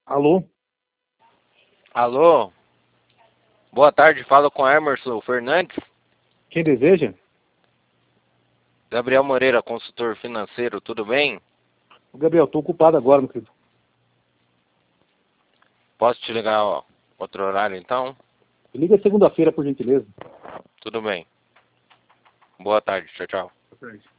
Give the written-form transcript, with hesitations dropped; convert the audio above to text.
Alô? Alô? Boa tarde, falo com Emerson Fernandes. Quem deseja? Gabriel Moreira, consultor financeiro, tudo bem? Gabriel, estou ocupado agora, meu querido. Posso te ligar outro horário então? Liga segunda-feira, por gentileza. Tudo bem. Boa tarde, tchau, tchau. Boa tarde.